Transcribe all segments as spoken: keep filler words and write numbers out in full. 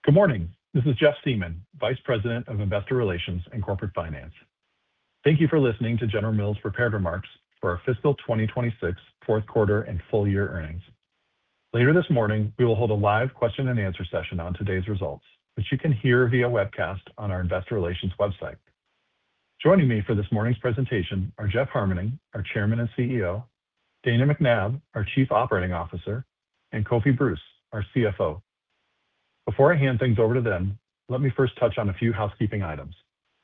Good morning. This is Jeff Siemon, Vice President of Investor Relations and Corporate Finance. Thank you for listening to General Mills' prepared remarks for our fiscal twenty twenty-six fourth quarter and full year earnings. Later this morning, we will hold a live question and answer session on today's results, which you can hear via webcast on our investor relations website. Joining me for this morning's presentation are Jeff Harmening, our Chairman and C E O, Dana McNabb, our Chief Operating Officer, and Kofi Bruce, our C F O. Before I hand things over to them, let me first touch on a few housekeeping items.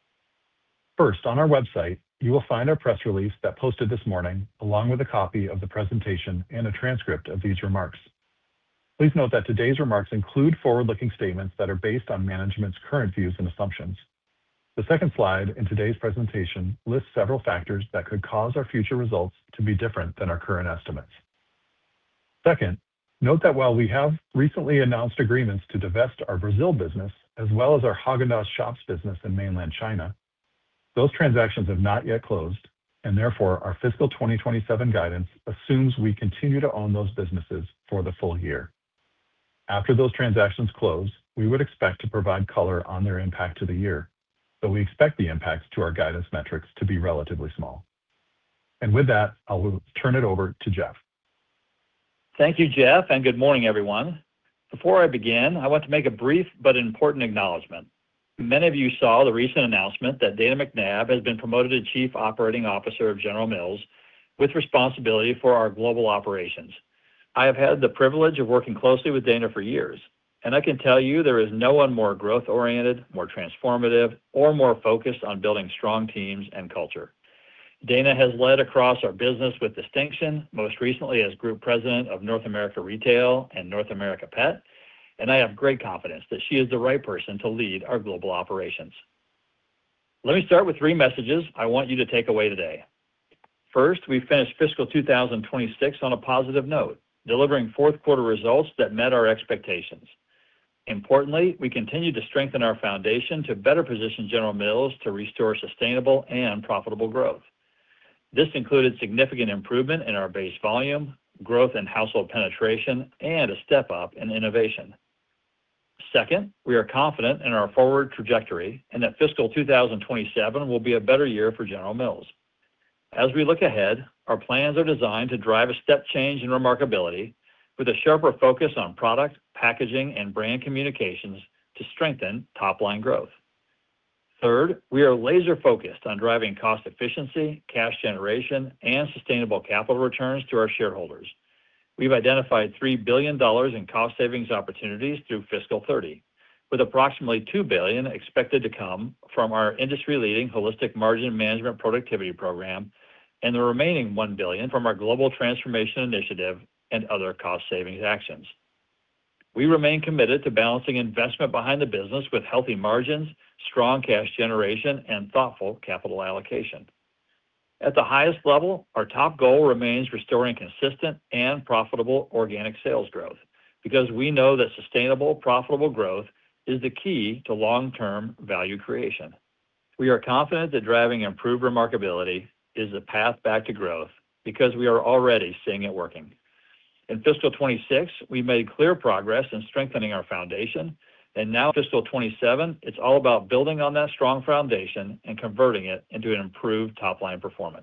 First, on our website, you will find our press release that posted this morning, along with a copy of the presentation and a transcript of these remarks. Please note that today's remarks include forward-looking statements that are based on management's current views and assumptions. The second slide in today's presentation lists several factors that could cause our future results to be different than our current estimates. Second, note that while we have recently announced agreements to divest our Brazil business, as well as our Häagen-Dazs Shops business in mainland China, those transactions have not yet closed, and therefore our fiscal twenty twenty-seven guidance assumes we continue to own those businesses for the full year. After those transactions close, we would expect to provide color on their impact to the year, but we expect the impacts to our guidance metrics to be relatively small. And with that, I'll turn it over to Jeff. Thank you, Jeff, and good morning, everyone. Before I begin, I want to make a brief but important acknowledgement. Many of you saw the recent announcement that Dana McNabb has been promoted to Chief Operating Officer of General Mills with responsibility for our global operations. I have had the privilege of working closely with Dana for years, and I can tell you there is no one more growth-oriented, more transformative, or more focused on building strong teams and culture. Dana has led across our business with distinction, most recently as Group President of North America Retail and North America Pet, and I have great confidence that she is the right person to lead our global operations. Let me start with three messages I want you to take away today. First, we finished fiscal two thousand twenty-six on a positive note, delivering fourth quarter results that met our expectations. Importantly, we continue to strengthen our foundation to better position General Mills to restore sustainable and profitable growth. This included significant improvement in our base volume, growth in household penetration, and a step up in innovation. Second, we are confident in our forward trajectory and that fiscal two thousand twenty-seven will be a better year for General Mills. As we look ahead, our plans are designed to drive a step change in remarkability with a sharper focus on product, packaging, and brand communications to strengthen top-line growth. Third, we are laser-focused on driving cost efficiency, cash generation, and sustainable capital returns to our shareholders. We've identified three billion dollars in cost savings opportunities through fiscal thirty, with approximately two billion dollars expected to come from our industry-leading Holistic Margin Management Productivity Program and the remaining one billion dollars from our Global Transformation Initiative and other cost savings actions. We remain committed to balancing investment behind the business with healthy margins, strong cash generation, and thoughtful capital allocation. At the highest level, our top goal remains restoring consistent and profitable organic sales growth, because we know that sustainable, profitable growth is the key to long-term value creation. We are confident that driving improved remarkability is the path back to growth because we are already seeing it working. In fiscal twenty-six, we made clear progress in strengthening our foundation, and now fiscal twenty-seven, it's all about building on that strong foundation and converting it into an improved top-line performance.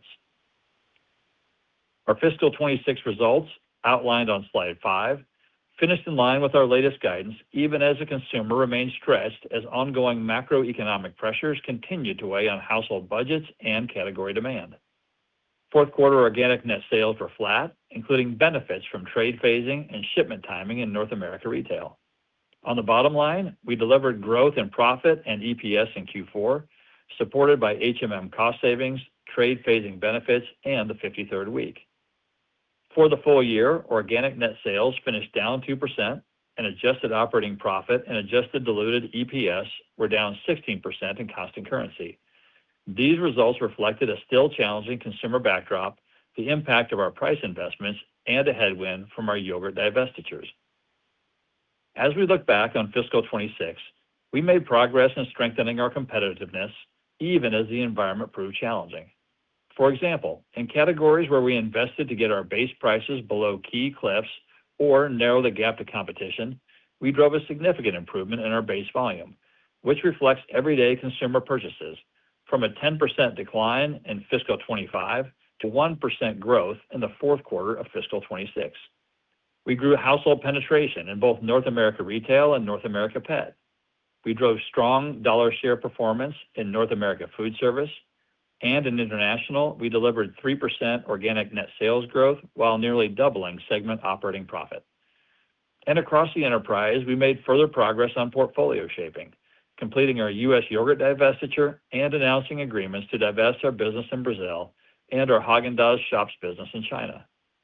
Our fiscal twenty-six results, outlined on slide five, finished in line with our latest guidance, even as the consumer remains stretched as ongoing macroeconomic pressures continue to weigh on household budgets and category demand. Fourth quarter organic net sales were flat, including benefits from trade phasing and shipment timing in North America Retail. On the bottom line, we delivered growth in profit and E P S in Q four, supported by H M M cost savings, trade phasing benefits, and the fifty-third week. For the full year, organic net sales finished down two percent, and adjusted operating profit and adjusted diluted E P S were down sixteen percent in constant currency. These results reflected a still challenging consumer backdrop, the impact of our price investments, and a headwind from our yogurt divestitures. As we look back on fiscal twenty-six, we made progress in strengthening our competitiveness, even as the environment proved challenging. For example, in categories where we invested to get our base prices below key cliffs or narrow the gap to competition, we drove a significant improvement in our base volume, which reflects everyday consumer purchases, from a ten percent decline in fiscal twenty-five to one percent growth in the fourth quarter of fiscal twenty-six. We grew household penetration in both North America Retail and North America Pet. We drove strong dollar share performance in North America Foodservice, and in International, we delivered three percent organic net sales growth while nearly doubling segment operating profit. And across the enterprise, we made further progress on portfolio shaping, completing our U S yogurt divestiture and announcing agreements to divest our business in Brazil and our Häagen-Dazs Shops business in China.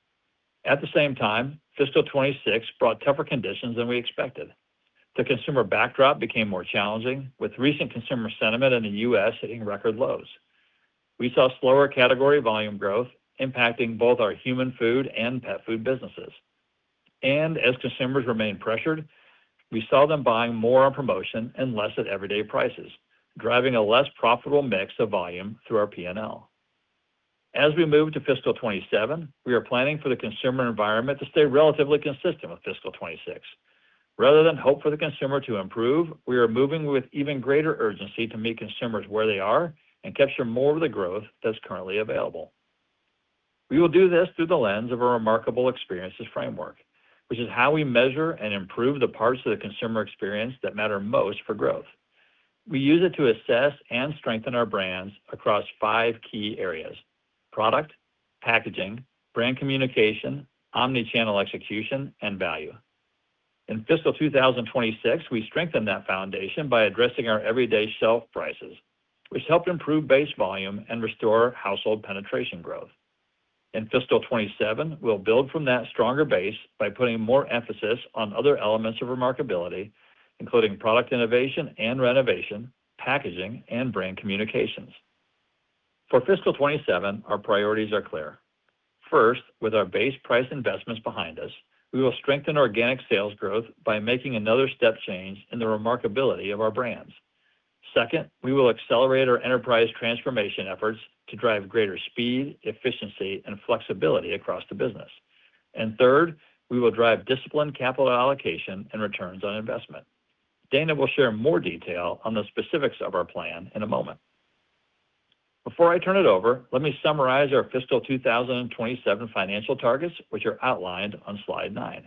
At the same time, fiscal twenty-six brought tougher conditions than we expected. The consumer backdrop became more challenging, with recent consumer sentiment in the U S hitting record lows. We saw slower category volume growth, impacting both our human food and pet food businesses. And as consumers remained pressured, we saw them buying more on promotion and less at everyday prices, driving a less profitable mix of volume through our P and L. As we move to fiscal twenty-seven, we are planning for the consumer environment to stay relatively consistent with fiscal twenty-six. Rather than hope for the consumer to improve, we are moving with even greater urgency to meet consumers where they are and capture more of the growth that's currently available. We will do this through the lens of a remarkable experiences framework, which is how we measure and improve the parts of the consumer experience that matter most for growth. We use it to assess and strengthen our brands across five key areas: product, packaging, brand communication, omni-channel execution, and value. In fiscal two thousand twenty-six, we strengthened that foundation by addressing our everyday shelf prices, which helped improve base volume and restore household penetration growth. In fiscal twenty-seven, we'll build from that stronger base by putting more emphasis on other elements of remarkability, including product innovation and renovation, packaging, and brand communications. For fiscal twenty-seven, our priorities are clear. First, with our base price investments behind us, we will strengthen organic sales growth by making another step change in the remarkability of our brands. Second, we will accelerate our enterprise transformation efforts to drive greater speed, efficiency, and flexibility across the business. And third, we will drive disciplined capital allocation and returns on investment. Dana will share more detail on the specifics of our plan in a moment. Before I turn it over, let me summarize our fiscal two thousand twenty-seven financial targets, which are outlined on slide nine.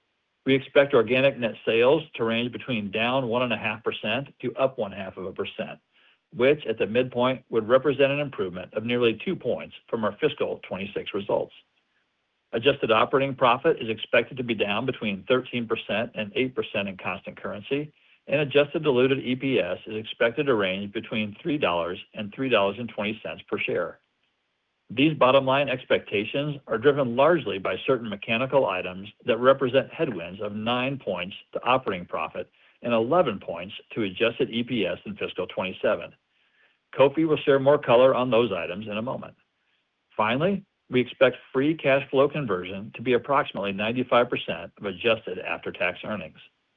We expect organic net sales to range between down one point five percent to up one point five percent, which at the midpoint would represent an improvement of nearly two points from our fiscal twenty-six results. Adjusted operating profit is expected to be down between thirteen percent and eight percent in constant currency, and adjusted diluted E P S is expected to range between three dollars and three dollars and twenty cents per share. These bottom-line expectations are driven largely by certain mechanical items that represent headwinds of nine points to operating profit and eleven points to adjusted E P S in fiscal twenty-seven. Kofi will share more color on those items in a moment. Finally, we expect free cash flow conversion to be approximately ninety-five percent of adjusted after-tax earnings.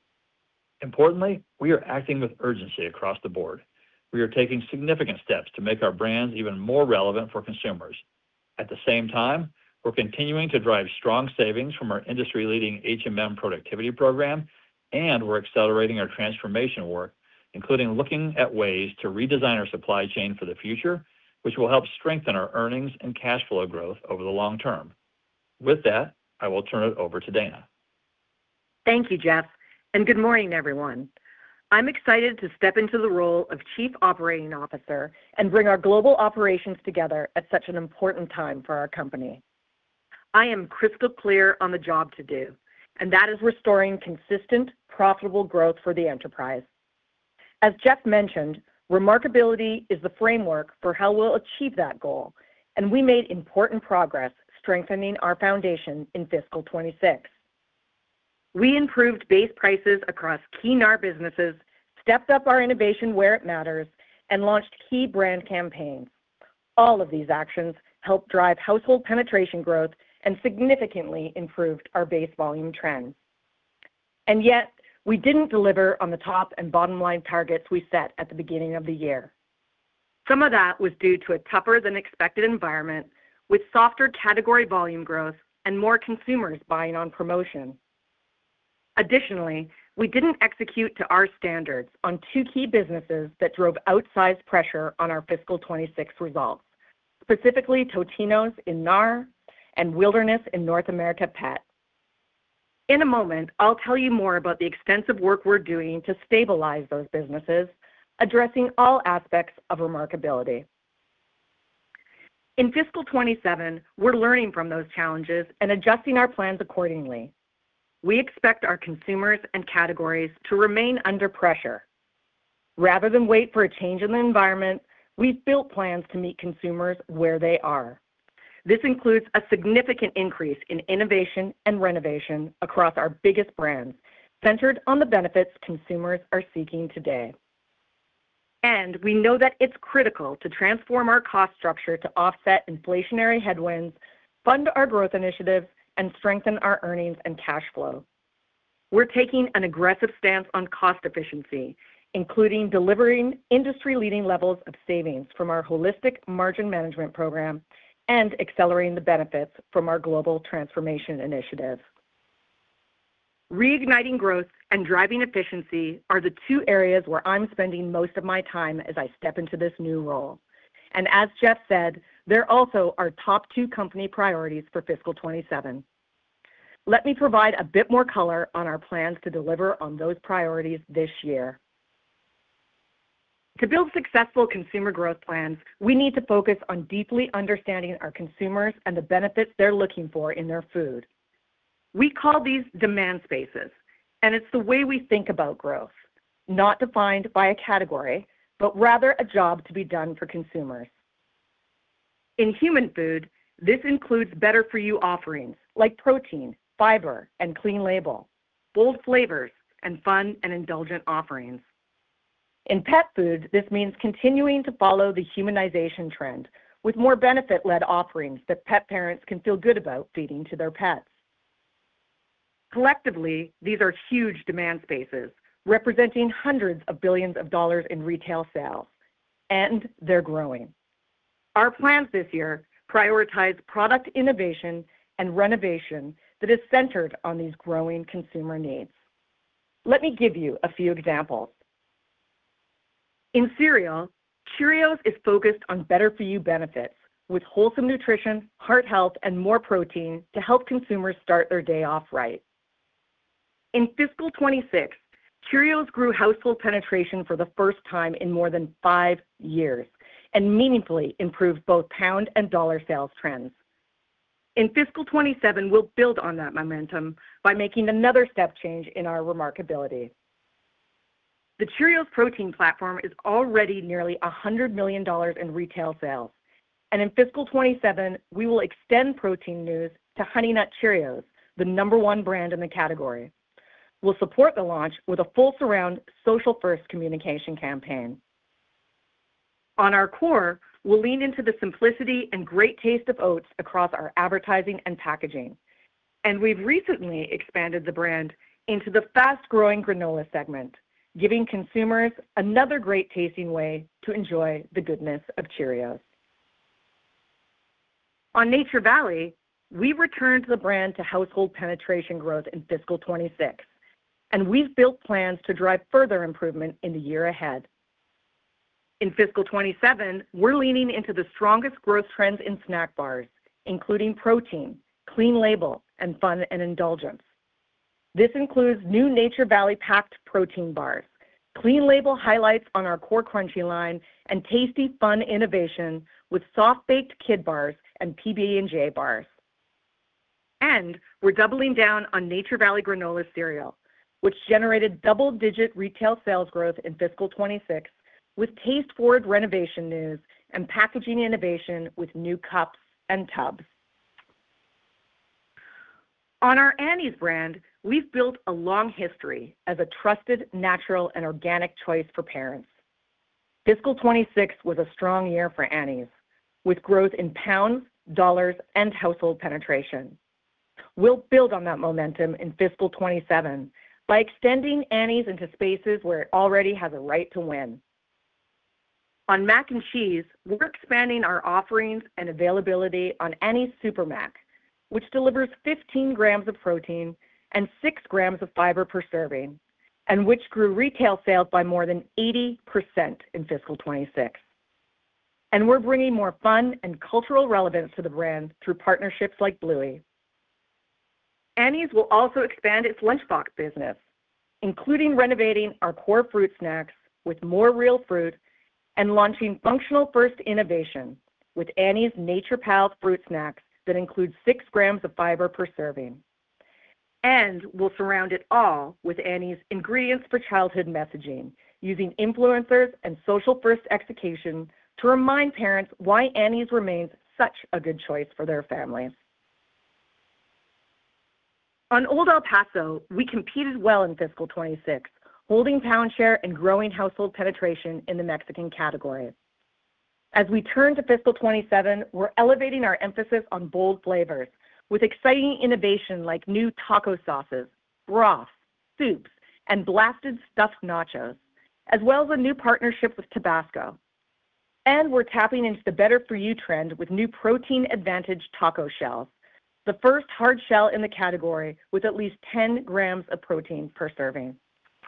Importantly, we are acting with urgency across the board. We are taking significant steps to make our brands even more relevant for consumers. At the same time, we're continuing to drive strong savings from our industry-leading H M M productivity program, and we're accelerating our transformation work, including looking at ways to redesign our supply chain for the future, which will help strengthen our earnings and cash flow growth over the long term. With that, I will turn it over to Dana. Thank you, Jeff, and good morning, everyone. I'm excited to step into the role of Chief Operating Officer and bring our global operations together at such an important time for our company. I am crystal clear on the job to do, and that is restoring consistent, profitable growth for the enterprise. As Jeff mentioned, remarkability is the framework for how we'll achieve that goal, and we made important progress strengthening our foundation in fiscal twenty-six. We improved base prices across key N A R businesses, stepped up our innovation where it matters, and launched key brand campaigns. All of these actions helped drive household penetration growth and significantly improved our base volume trends. And yet, we didn't deliver on the top and bottom line targets we set at the beginning of the year. Some of that was due to a tougher than expected environment with softer category volume growth and more consumers buying on promotion. Additionally, we didn't execute to our standards on two key businesses that drove outsized pressure on our fiscal twenty-six results, specifically Totino's in N A R and Wilderness in North America Pet. In a moment, I'll tell you more about the extensive work we're doing to stabilize those businesses, addressing all aspects of remarkability. In fiscal twenty-seven, we're learning from those challenges and adjusting our plans accordingly. We expect our consumers and categories to remain under pressure. Rather than wait for a change in the environment, we've built plans to meet consumers where they are. This includes a significant increase in innovation and renovation across our biggest brands, centered on the benefits consumers are seeking today. And we know that it's critical to transform our cost structure to offset inflationary headwinds, fund our growth initiatives, and strengthen our earnings and cash flow. We're taking an aggressive stance on cost efficiency, including delivering industry-leading levels of savings from our holistic margin management program and accelerating the benefits from our global transformation initiative. Reigniting growth and driving efficiency are the two areas where I'm spending most of my time as I step into this new role. And as Jeff said, they're also our top two company priorities for fiscal twenty-seven. Let me provide a bit more color on our plans to deliver on those priorities this year. To build successful consumer growth plans, we need to focus on deeply understanding our consumers and the benefits they're looking for in their food. We call these demand spaces, and it's the way we think about growth, not defined by a category, but rather a job to be done for consumers. In human food, this includes better-for-you offerings like protein, fiber, and clean label, bold flavors, and fun and indulgent offerings. In pet food, this means continuing to follow the humanization trend with more benefit-led offerings that pet parents can feel good about feeding to their pets. Collectively, these are huge demand spaces, representing hundreds of billions of dollars in retail sales, and they're growing. Our plans this year prioritize product innovation and renovation that is centered on these growing consumer needs. Let me give you a few examples. In cereal, Cheerios is focused on better-for-you benefits with wholesome nutrition, heart health, and more protein to help consumers start their day off right. In fiscal twenty-six, Cheerios grew household penetration for the first time in more than five years and meaningfully improved both pound and dollar sales trends. In fiscal twenty-seven, we'll build on that momentum by making another step change in our remarkability. The Cheerios protein platform is already nearly one hundred million dollars in retail sales, and in fiscal twenty-seven, we will extend protein news to Honey Nut Cheerios, the number one brand in the category. We'll support the launch with a full-surround, social-first communication campaign. On our core, we'll lean into the simplicity and great taste of oats across our advertising and packaging, and we've recently expanded the brand into the fast-growing granola segment, giving consumers another great tasting way to enjoy the goodness of Cheerios. On Nature Valley, we returned the brand to household penetration growth in fiscal twenty-six, and we've built plans to drive further improvement in the year ahead. In fiscal twenty-seven, we're leaning into the strongest growth trends in snack bars, including protein, clean label, and fun and indulgence. This includes new Nature Valley packed protein bars, clean label highlights on our core crunchy line, and tasty fun innovation with soft-baked kid bars and P B and J bars. And we're doubling down on Nature Valley granola cereal, which generated double-digit retail sales growth in fiscal twenty-six with taste-forward renovation news and packaging innovation with new cups and tubs. On our Annie's brand, we've built a long history as a trusted, natural, and organic choice for parents. Fiscal twenty-six was a strong year for Annie's, with growth in pounds, dollars, and household penetration. We'll build on that momentum in fiscal twenty-seven by extending Annie's into spaces where it already has a right to win. On mac and cheese, we're expanding our offerings and availability on Annie's Super Mac, which delivers fifteen grams of protein and six grams of fiber per serving, and which grew retail sales by more than eighty percent in fiscal twenty-six. And we're bringing more fun and cultural relevance to the brand through partnerships like Bluey. Annie's will also expand its lunchbox business, including renovating our core fruit snacks with more real fruit and launching functional first innovation with Annie's Nature Pals fruit snacks that include six grams of fiber per serving. And we'll surround it all with Annie's ingredients for childhood messaging, using influencers and social first execution to remind parents why Annie's remains such a good choice for their families. On Old El Paso, we competed well in fiscal twenty-six, holding pound share and growing household penetration in the Mexican category. As we turn to fiscal twenty-seven, we're elevating our emphasis on bold flavors with exciting innovation like new taco sauces, broths, soups, and blasted stuffed nachos, as well as a new partnership with Tabasco. And we're tapping into the better for you trend with new protein advantage taco shells, the first hard shell in the category with at least ten grams of protein per serving.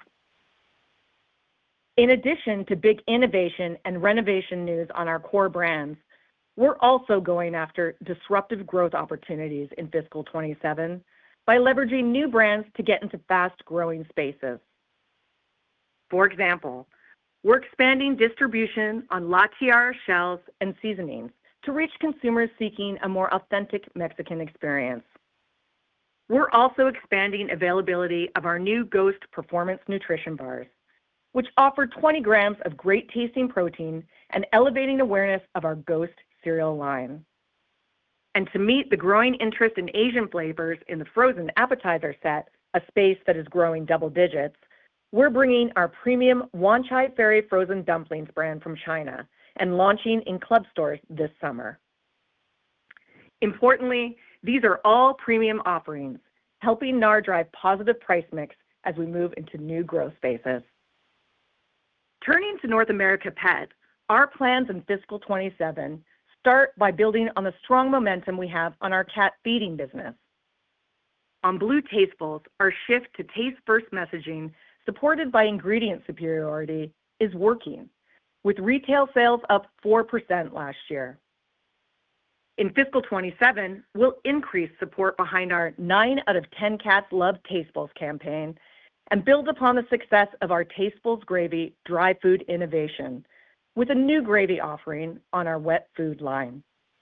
In addition to big innovation and renovation news on our core brands, we're also going after disruptive growth opportunities in fiscal twenty-seven by leveraging new brands to get into fast-growing spaces. For example, we're expanding distribution on La Tiara shells and seasonings to reach consumers seeking a more authentic Mexican experience. We're also expanding availability of our new Ghost Performance Nutrition Bars, which offer twenty grams of great-tasting protein and elevating awareness of our Ghost cereal line. And to meet the growing interest in Asian flavors in the frozen appetizer set, a space that is growing double digits, we're bringing our premium Wanchai Ferry frozen dumplings brand from China and launching in club stores this summer. Importantly, these are all premium offerings, helping N A R drive positive price mix as we move into new growth spaces. Turning to North America Pet, our plans in fiscal twenty-seven start by building on the strong momentum we have on our cat feeding business. On Blue Tastefuls, our shift to taste-first messaging, supported by ingredient superiority, is working, with retail sales up four percent last year. In fiscal twenty-seven, we'll increase support behind our nine out of ten Cats Love Tastefuls campaign and build upon the success of our Tastefuls Gravy dry food innovation with a new gravy offering on our wet food line.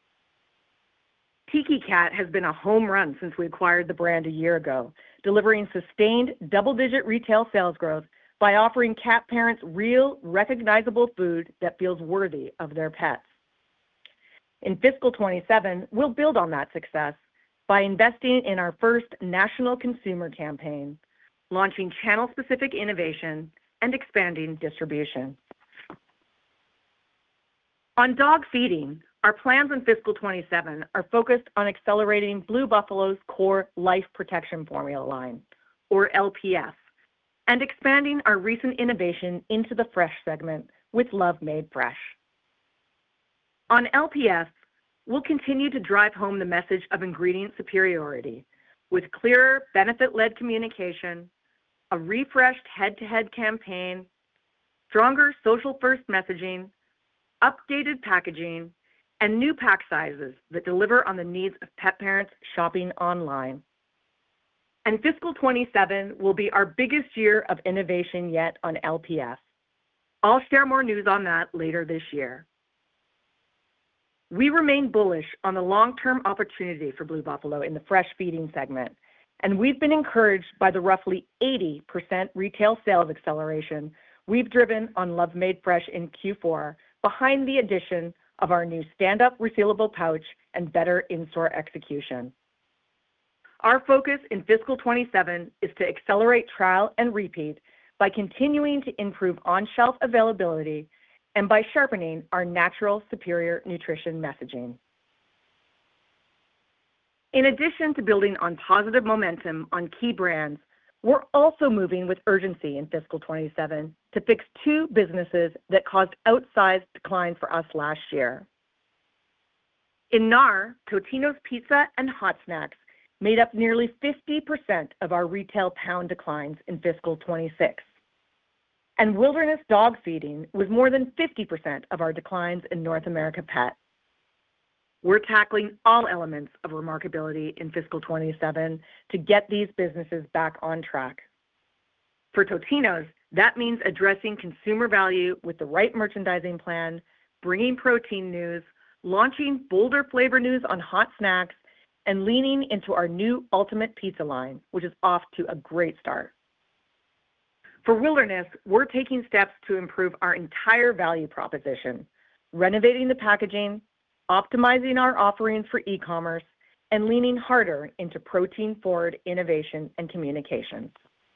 Tiki Cat has been a home run since we acquired the brand a year ago, delivering sustained double-digit retail sales growth by offering cat parents real, recognizable food that feels worthy of their pets. In fiscal twenty-seven, we'll build on that success by investing in our first national consumer campaign, launching channel-specific innovation, and expanding distribution. On dog feeding, our plans in fiscal twenty-seven are focused on accelerating Blue Buffalo's core Life Protection Formula line, or L P F, and expanding our recent innovation into the fresh segment with Love Made Fresh. On L P F, we'll continue to drive home the message of ingredient superiority with clearer, benefit-led communication, a refreshed head-to-head campaign, stronger social-first messaging, updated packaging, and new pack sizes that deliver on the needs of pet parents shopping online. And fiscal twenty-seven will be our biggest year of innovation yet on L P F. I'll share more news on that later this year. We remain bullish on the long-term opportunity for Blue Buffalo in the fresh feeding segment, and we've been encouraged by the roughly eighty percent retail sales acceleration we've driven on Love Made Fresh in Q four behind the addition of our new stand-up resealable pouch and better in-store execution. Our focus in fiscal twenty-seven is to accelerate trial and repeat by continuing to improve on-shelf availability and by sharpening our natural superior nutrition messaging. In addition to building on positive momentum on key brands, we're also moving with urgency in fiscal twenty-seven to fix two businesses that caused outsized declines for us last year. In N A R, Totino's Pizza and Hot Snacks made up nearly fifty percent of our retail pound declines in fiscal twenty-six. And Wilderness dog feeding was more than fifty percent of our declines in North America Pet. We're tackling all elements of remarkability in fiscal twenty-seven to get these businesses back on track. For Totino's, that means addressing consumer value with the right merchandising plan, bringing protein news, launching bolder flavor news on hot snacks, and leaning into our new Ultimate Pizza line, which is off to a great start. For Wilderness, we're taking steps to improve our entire value proposition, renovating the packaging, optimizing our offerings for e-commerce, and leaning harder into protein-forward innovation and communications.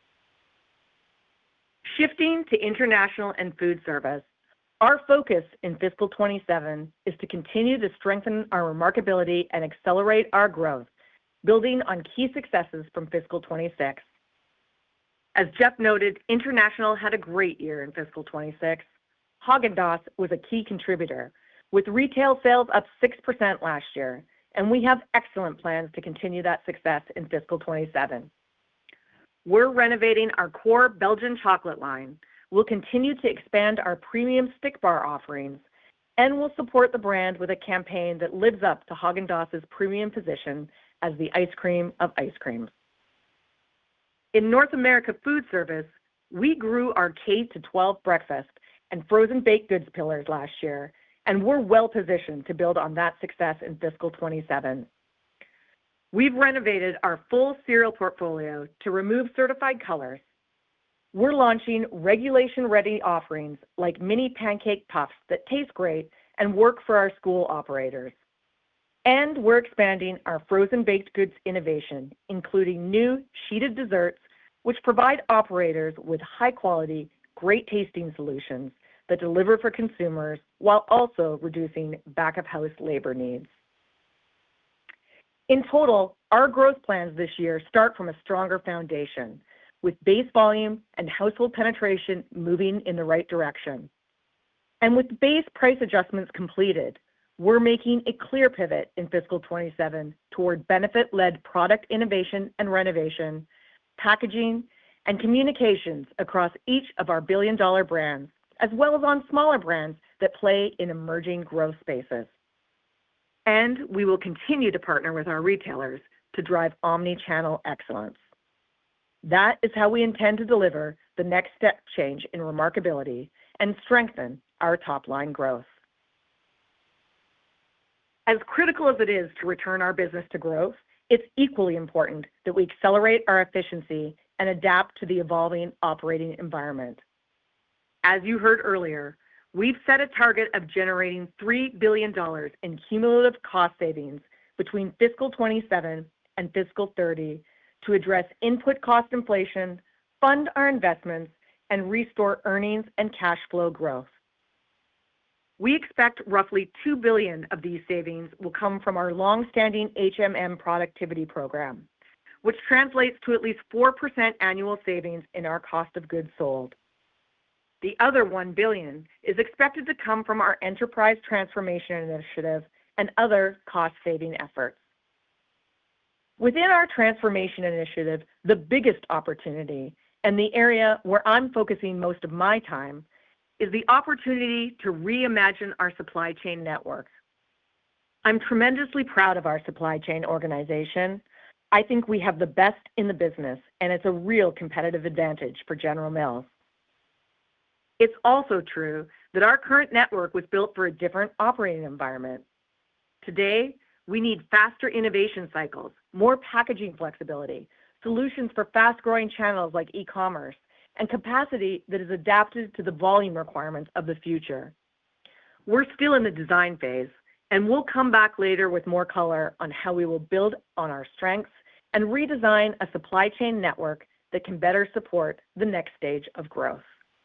Shifting to international and food service, our focus in fiscal twenty-seven is to continue to strengthen our remarkability and accelerate our growth, building on key successes from fiscal twenty-six. As Jeff noted, international had a great year in fiscal twenty-six. Häagen-Dazs was a key contributor, with retail sales up six percent last year, and we have excellent plans to continue that success in fiscal twenty-seven. We're renovating our core Belgian chocolate line. We'll continue to expand our premium stick bar offerings, and we'll support the brand with a campaign that lives up to Häagen-Dazs's premium position as the ice cream of ice creams. In North America food service, we grew our K to twelve breakfast and frozen baked goods pillars last year, and we're well positioned to build on that success in fiscal twenty-seven. We've renovated our full cereal portfolio to remove certified colors. We're launching regulation-ready offerings like mini pancake puffs that taste great and work for our school operators. And we're expanding our frozen baked goods innovation, including new sheeted desserts, which provide operators with high-quality, great-tasting solutions that deliver for consumers while also reducing back-of-house labor needs. In total, our growth plans this year start from a stronger foundation, with base volume and household penetration moving in the right direction. And with base price adjustments completed, we're making a clear pivot in fiscal twenty-seven toward benefit-led product innovation and renovation, packaging, and communications across each of our billion-dollar brands, as well as on smaller brands that play in emerging growth spaces. And we will continue to partner with our retailers to drive omni-channel excellence. That is how we intend to deliver the next step change in remarkability and strengthen our top-line growth. As critical as it is to return our business to growth, it's equally important that we accelerate our efficiency and adapt to the evolving operating environment. As you heard earlier, we've set a target of generating three billion dollars in cumulative cost savings between fiscal twenty-seven and fiscal thirty to address input cost inflation, fund our investments, and restore earnings and cash flow growth. We expect roughly two billion dollars of these savings will come from our long-standing H M M productivity program, which translates to at least four percent annual savings in our cost of goods sold. The other one billion dollars is expected to come from our enterprise transformation initiative and other cost-saving efforts. Within our transformation initiative, the biggest opportunity, and the area where I'm focusing most of my time, is the opportunity to reimagine our supply chain network. I'm tremendously proud of our supply chain organization. I think we have the best in the business, and it's a real competitive advantage for General Mills. It's also true that our current network was built for a different operating environment. Today, we need faster innovation cycles, more packaging flexibility, solutions for fast-growing channels like e-commerce, and capacity that is adapted to the volume requirements of the future. We're still in the design phase, and we'll come back later with more color on how we will build on our strengths and redesign a supply chain network that can better support the next stage of growth.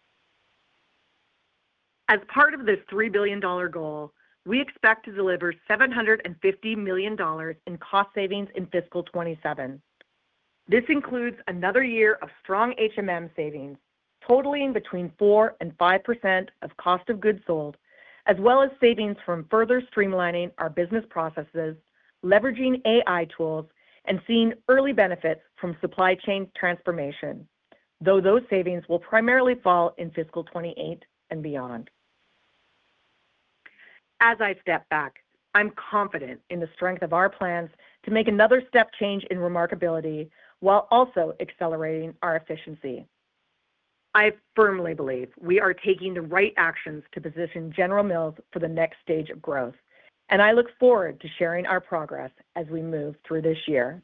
As part of this three billion dollars goal, we expect to deliver seven hundred fifty million dollars in cost savings in fiscal twenty-seven. This includes another year of strong H M M savings, totaling between four and five percent of cost of goods sold, as well as savings from further streamlining our business processes, leveraging A I tools, and seeing early benefits from supply chain transformation, though those savings will primarily fall in fiscal twenty-eight and beyond. As I step back, I'm confident in the strength of our plans to make another step change in remarkability while also accelerating our efficiency. I firmly believe we are taking the right actions to position General Mills for the next stage of growth, and I look forward to sharing our progress as we move through this year.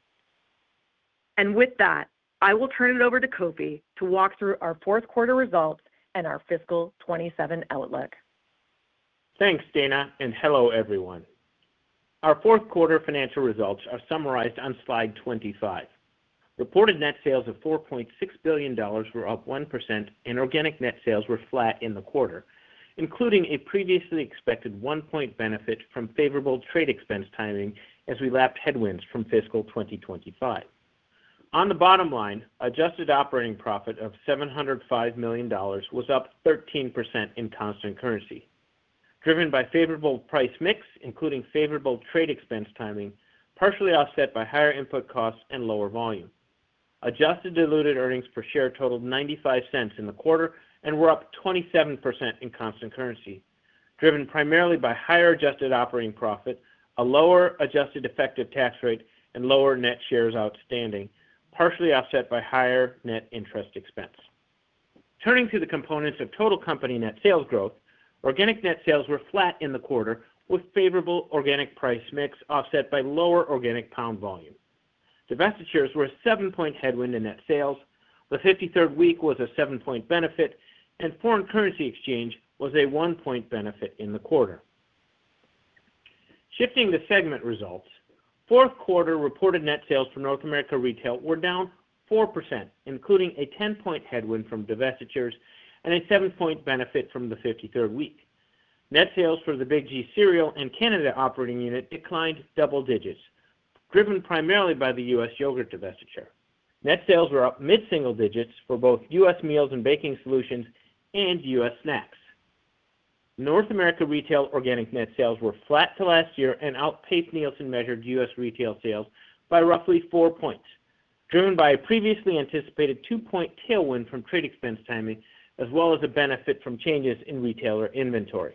And with that, I will turn it over to Kofi to walk through our fourth quarter results and our fiscal twenty-seven outlook. Thanks, Dana, and hello, everyone. Our fourth quarter financial results are summarized on slide twenty-five. Reported net sales of four point six billion dollars were up one percent, and organic net sales were flat in the quarter, including a previously expected one-point benefit from favorable trade expense timing as we lapped headwinds from fiscal twenty twenty-five. On the bottom line, adjusted operating profit of seven hundred five million dollars was up thirteen percent in constant currency, driven by favorable price mix, including favorable trade expense timing, partially offset by higher input costs and lower volume. Adjusted diluted earnings per share totaled ninety-five cents in the quarter and were up twenty-seven percent in constant currency, driven primarily by higher adjusted operating profit, a lower adjusted effective tax rate, and lower net shares outstanding, partially offset by higher net interest expense. Turning to the components of total company net sales growth, organic net sales were flat in the quarter with favorable organic price mix offset by lower organic pound volume. Divestitures were a seven-point headwind in net sales, the fifty-third week was a seven-point benefit, and foreign currency exchange was a one-point benefit in the quarter. Shifting to segment results, fourth quarter reported net sales for North America Retail were down four percent, including a ten-point headwind from divestitures and a seven-point benefit from the fifty-third week. Net sales for the Big G Cereal and Canada operating unit declined double digits, driven primarily by the U S yogurt divestiture. Net sales were up mid-single digits for both U S Meals and Baking Solutions and U S Snacks. North America Retail organic net sales were flat to last year and outpaced Nielsen-measured U S retail sales by roughly four points, driven by a previously anticipated two-point tailwind from trade expense timing, as well as a benefit from changes in retailer inventory.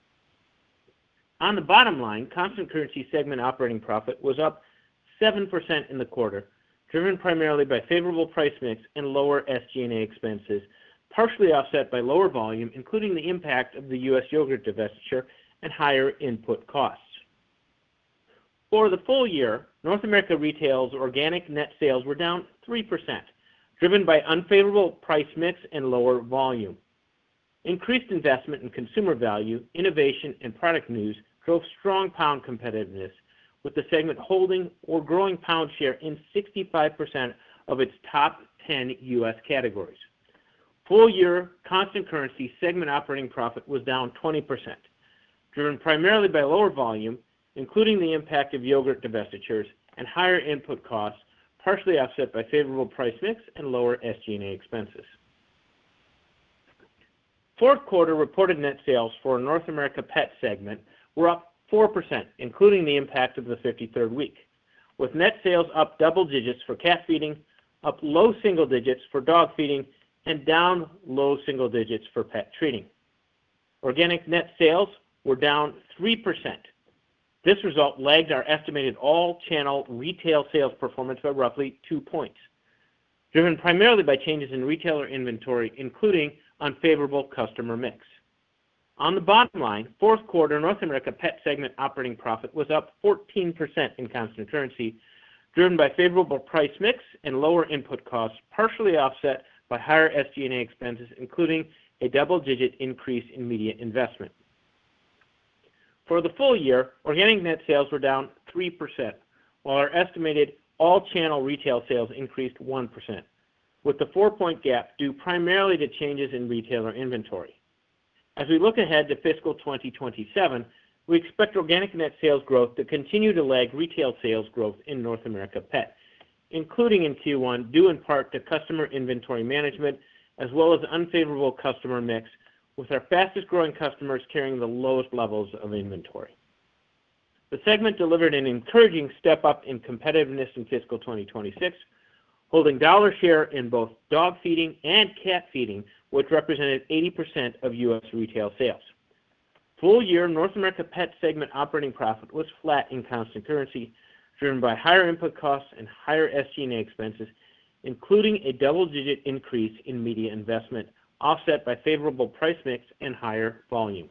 On the bottom line, constant currency segment operating profit was up seven percent in the quarter, driven primarily by favorable price mix and lower S G and A expenses, partially offset by lower volume, including the impact of the U S yogurt divestiture and higher input costs. For the full year, North America Retail's organic net sales were down three percent, driven by unfavorable price mix and lower volume. Increased investment in consumer value, innovation, and product news drove strong pound competitiveness, with the segment holding or growing pound share in sixty-five percent of its top ten U S categories. Full-year constant currency segment operating profit was down twenty percent, driven primarily by lower volume, including the impact of yogurt divestitures and higher input costs, partially offset by favorable price mix and lower S G and A expenses. Fourth quarter reported net sales for North America Pet segment were up four percent, including the impact of the fifty-third week, with net sales up double digits for cat feeding, up low single digits for dog feeding, and down low single digits for pet treating. Organic net sales were down three percent. This result lagged our estimated all-channel retail sales performance by roughly two points, driven primarily by changes in retailer inventory, including unfavorable customer mix. On the bottom line, fourth quarter North America Pet segment operating profit was up fourteen percent in constant currency, driven by favorable price mix and lower input costs, partially offset by higher S G and A expenses, including a double-digit increase in media investment. For the full year, organic net sales were down three percent, while our estimated all-channel retail sales increased one percent, with the four-point gap due primarily to changes in retailer inventory. As we look ahead to fiscal twenty twenty-seven, we expect organic net sales growth to continue to lag retail sales growth in North America Pet, including in Q one, due in part to customer inventory management, as well as unfavorable customer mix, with our fastest-growing customers carrying the lowest levels of inventory. The segment delivered an encouraging step up in competitiveness in fiscal twenty twenty-six, holding dollar share in both dog feeding and cat feeding, which represented eighty percent of U S retail sales. Full year North America Pet segment operating profit was flat in constant currency, driven by higher input costs and higher S G and A expenses, including a double-digit increase in media investment, offset by favorable price mix and higher volume.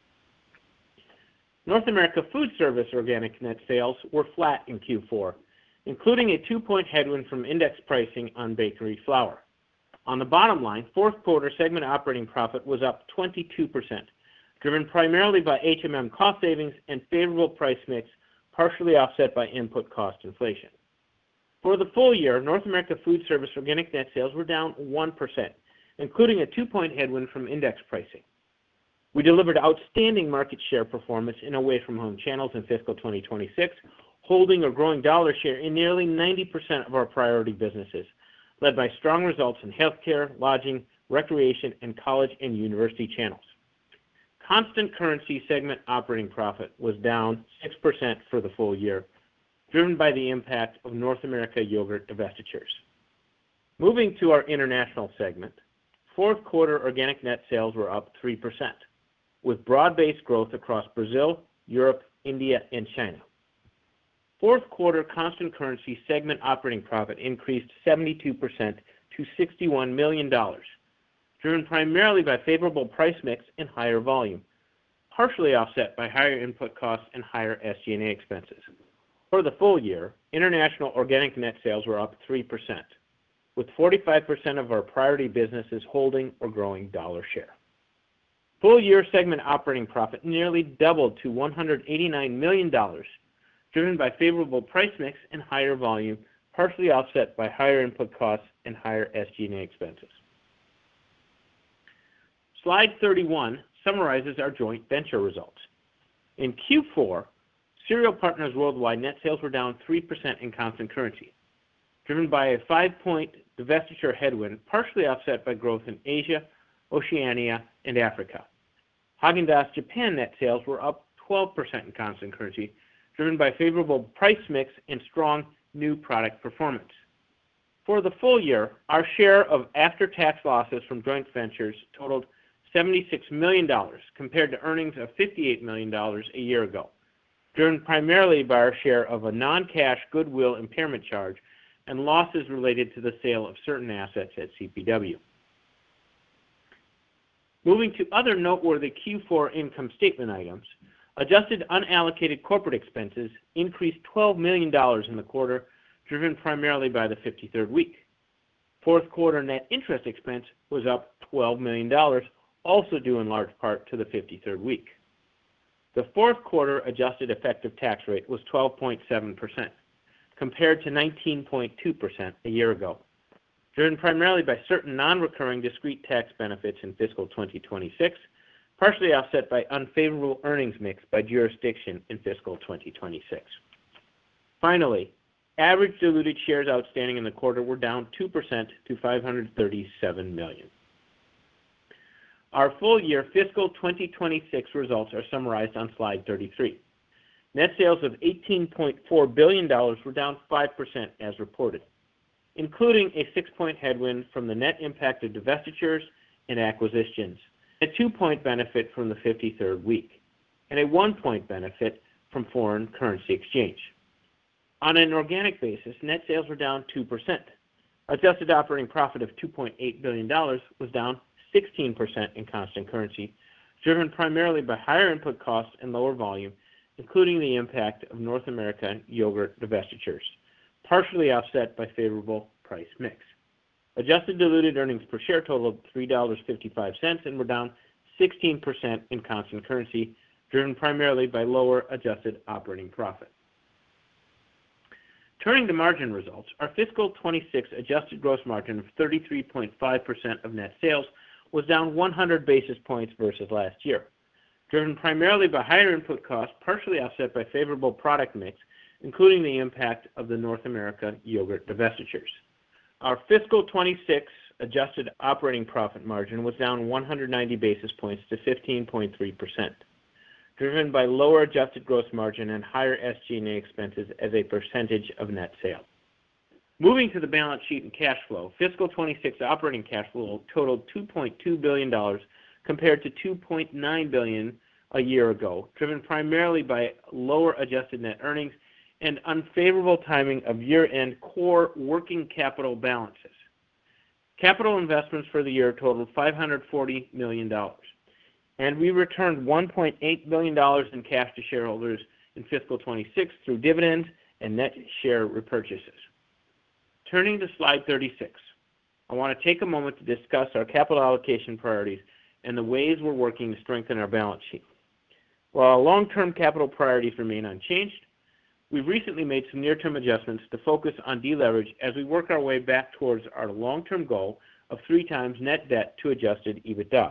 North America Food Service organic net sales were flat in Q four, including a two-point headwind from index pricing on bakery flour. On the bottom line, fourth quarter segment operating profit was up twenty-two percent, driven primarily by H M M cost savings and favorable price mix, partially offset by input cost inflation. For the full year, North America Food Service organic net sales were down one percent, including a two-point headwind from index pricing. We delivered outstanding market share performance in away-from-home channels in fiscal twenty twenty-six, holding or growing dollar share in nearly ninety percent of our priority businesses, led by strong results in healthcare, lodging, recreation, and college and university channels. Constant currency segment operating profit was down six percent for the full year, driven by the impact of North America yogurt divestitures. Moving to our international segment, fourth quarter organic net sales were up three percent, with broad-based growth across Brazil, Europe, India, and China. Fourth quarter constant currency segment operating profit increased seventy-two percent to sixty-one million dollars, driven primarily by favorable price mix and higher volume, partially offset by higher input costs and higher S G and A expenses. For the full year, international organic net sales were up three percent, with forty-five percent of our priority businesses holding or growing dollar share. Full year segment operating profit nearly doubled to one hundred eighty-nine million dollars, driven by favorable price mix and higher volume, partially offset by higher input costs and higher S G and A expenses. Slide thirty-one summarizes our joint venture results. In Q four, Cereal Partners Worldwide net sales were down three percent in constant currency, driven by a five-point divestiture headwind, partially offset by growth in Asia, Oceania, and Africa. Häagen-Dazs Japan net sales were up twelve percent in constant currency, driven by favorable price mix and strong new product performance. For the full year, our share of after-tax losses from joint ventures totaled seventy-six million dollars compared to earnings of fifty-eight million dollars a year ago, driven primarily by our share of a non-cash goodwill impairment charge and losses related to the sale of certain assets at C P W. Moving to other noteworthy Q four income statement items, adjusted unallocated corporate expenses increased twelve million dollars in the quarter, driven primarily by the fifty-third week. Fourth quarter net interest expense was up twelve million dollars, also due in large part to the fifty-third week. The fourth quarter adjusted effective tax rate was twelve point seven percent, compared to nineteen point two percent a year ago, driven primarily by certain non-recurring discrete tax benefits in fiscal twenty twenty-six, partially offset by unfavorable earnings mix by jurisdiction in fiscal twenty twenty-six. Finally, average diluted shares outstanding in the quarter were down two percent to five hundred thirty-seven million. Our full-year fiscal twenty twenty-six results are summarized on slide thirty-three. Net sales of eighteen point four billion dollars were down five percent as reported, including a six-point headwind from the net impact of divestitures and acquisitions, a two-point benefit from the fifty-third week, and a one-point benefit from foreign currency exchange. On an organic basis, net sales were down two percent. Adjusted operating profit of two point eight billion dollars was down sixteen percent in constant currency, driven primarily by higher input costs and lower volume, including the impact of North America yogurt divestitures, partially offset by favorable price mix. Adjusted diluted earnings per share totaled three dollars and fifty-five cents and were down sixteen percent in constant currency, driven primarily by lower adjusted operating profit. Turning to margin results, our fiscal twenty-six adjusted gross margin of thirty-three point five percent of net sales was down one hundred basis points versus last year, driven primarily by higher input costs, partially offset by favorable product mix, including the impact of the North America yogurt divestitures. Our fiscal twenty-six adjusted operating profit margin was down one hundred ninety basis points to fifteen point three percent, driven by lower adjusted gross margin and higher S G and A expenses as a percentage of net sales. Moving to the balance sheet and cash flow, fiscal twenty-six operating cash flow totaled two point two billion dollars compared to two point nine billion dollars a year ago, driven primarily by lower adjusted net earnings and unfavorable timing of year-end core working capital balances. Capital investments for the year totaled five hundred forty million dollars, and we returned one point eight billion dollars in cash to shareholders in fiscal twenty-six through dividends and net share repurchases. Turning to slide thirty-six, I want to take a moment to discuss our capital allocation priorities and the ways we're working to strengthen our balance sheet. While our long-term capital priorities remain unchanged, we've recently made some near-term adjustments to focus on deleverage as we work our way back towards our long-term goal of three times net debt to adjusted EBITDA.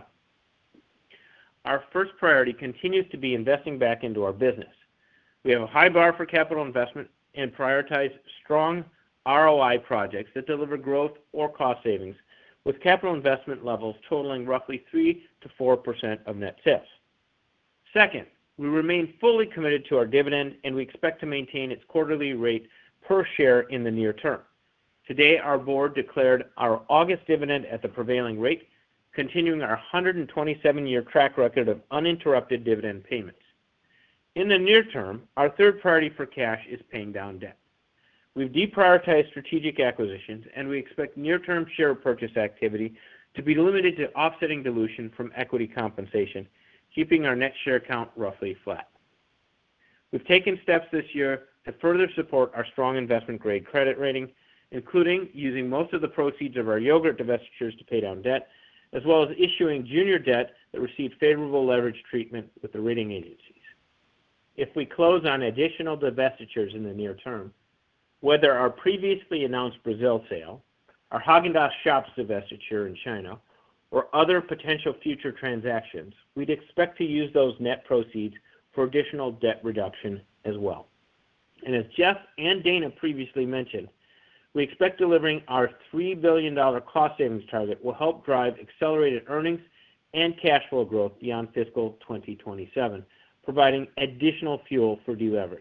Our first priority continues to be investing back into our business. We have a high bar for capital investment and prioritize strong R O I projects that deliver growth or cost savings, with capital investment levels totaling roughly three to four percent of net sales. Second, we remain fully committed to our dividend, and we expect to maintain its quarterly rate per share in the near term. Today, our board declared our August dividend at the prevailing rate, continuing our one hundred twenty-seven year track record of uninterrupted dividend payments. In the near term, our third priority for cash is paying down debt. We've deprioritized strategic acquisitions, and we expect near-term share purchase activity to be limited to offsetting dilution from equity compensation, keeping our net share count roughly flat. We've taken steps this year to further support our strong investment-grade credit rating, including using most of the proceeds of our yogurt divestitures to pay down debt, as well as issuing junior debt that received favorable leverage treatment with the rating agencies. If we close on additional divestitures in the near term, whether our previously announced Brazil sale, our Häagen-Dazs shops divestiture in China, or other potential future transactions, we'd expect to use those net proceeds for additional debt reduction as well. And as Jeff and Dana previously mentioned, we expect delivering our three billion dollars cost savings target will help drive accelerated earnings and cash flow growth beyond fiscal twenty twenty-seven, providing additional fuel for deleverage.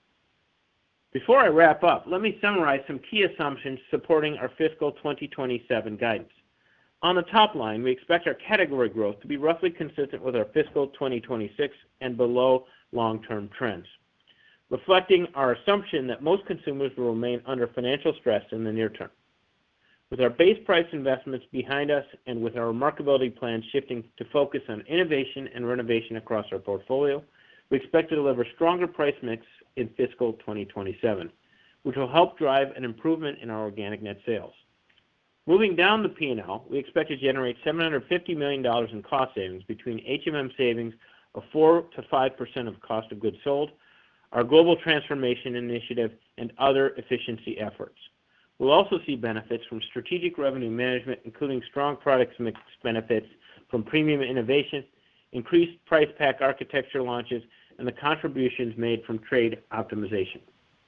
Before I wrap up, let me summarize some key assumptions supporting our fiscal twenty twenty-seven guidance. On the top line, we expect our category growth to be roughly consistent with our fiscal twenty twenty-six and below long-term trends, reflecting our assumption that most consumers will remain under financial stress in the near term. With our base price investments behind us and with our Remarkability plan shifting to focus on innovation and renovation across our portfolio, we expect to deliver stronger price mix in fiscal twenty twenty-seven, which will help drive an improvement in our organic net sales. Moving down the P and L, we expect to generate seven hundred fifty million dollars in cost savings between H M M savings of four to five percent of cost of goods sold, our global transformation initiative, and other efficiency efforts. We'll also see benefits from strategic revenue management, including strong product mix benefits from premium innovation, increased price pack architecture launches, and the contributions made from trade optimization.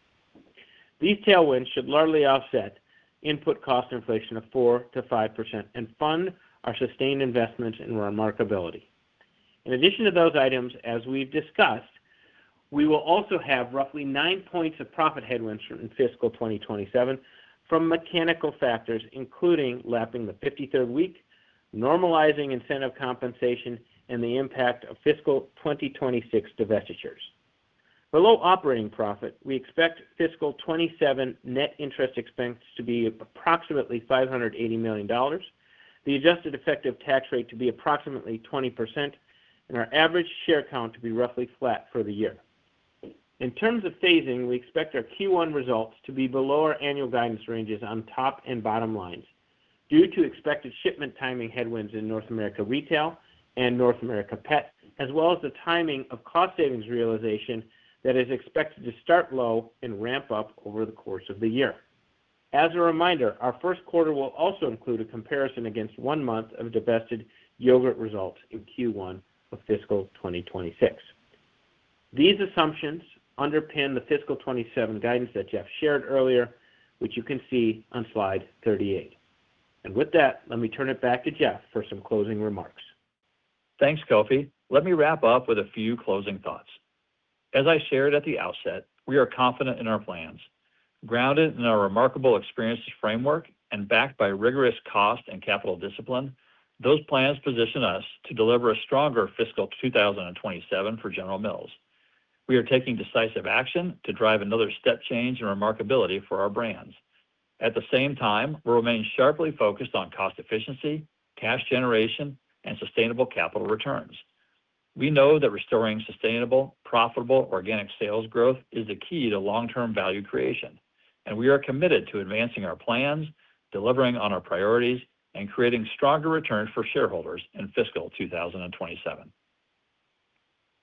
These tailwinds should largely offset input cost inflation of four to five percent and fund our sustained investments in Remarkability. In addition to those items, as we've discussed, we will also have roughly nine points of profit headwinds in fiscal twenty twenty-seven from mechanical factors, including lapping the fifty-third week, normalizing incentive compensation, and the impact of fiscal twenty twenty-six divestitures. Below operating profit, we expect fiscal twenty-seven net interest expense to be approximately five hundred eighty million dollars, the adjusted effective tax rate to be approximately twenty percent, and our average share count to be roughly flat for the year. In terms of phasing, we expect our Q one results to be below our annual guidance ranges on top and bottom lines due to expected shipment timing headwinds in North America Retail and North America Pet, as well as the timing of cost savings realization that is expected to start low and ramp up over the course of the year. As a reminder, our first quarter will also include a comparison against one month of divested yogurt results in Q one of fiscal twenty twenty-six. These assumptions underpin the fiscal twenty-seven guidance that Jeff shared earlier, which you can see on slide thirty-eight. And with that, let me turn it back to Jeff for some closing remarks. Thanks, Kofi. Let me wrap up with a few closing thoughts. As I shared at the outset, we are confident in our plans. Grounded in our remarkable experiences framework and backed by rigorous cost and capital discipline, those plans position us to deliver a stronger fiscal two thousand twenty-seven for General Mills. We are taking decisive action to drive another step change in remarkability for our brands. At the same time, we'll remain sharply focused on cost efficiency, cash generation, and sustainable capital returns. We know that restoring sustainable, profitable organic sales growth is the key to long-term value creation, and we are committed to advancing our plans, delivering on our priorities, and creating stronger returns for shareholders in fiscal two thousand twenty-seven.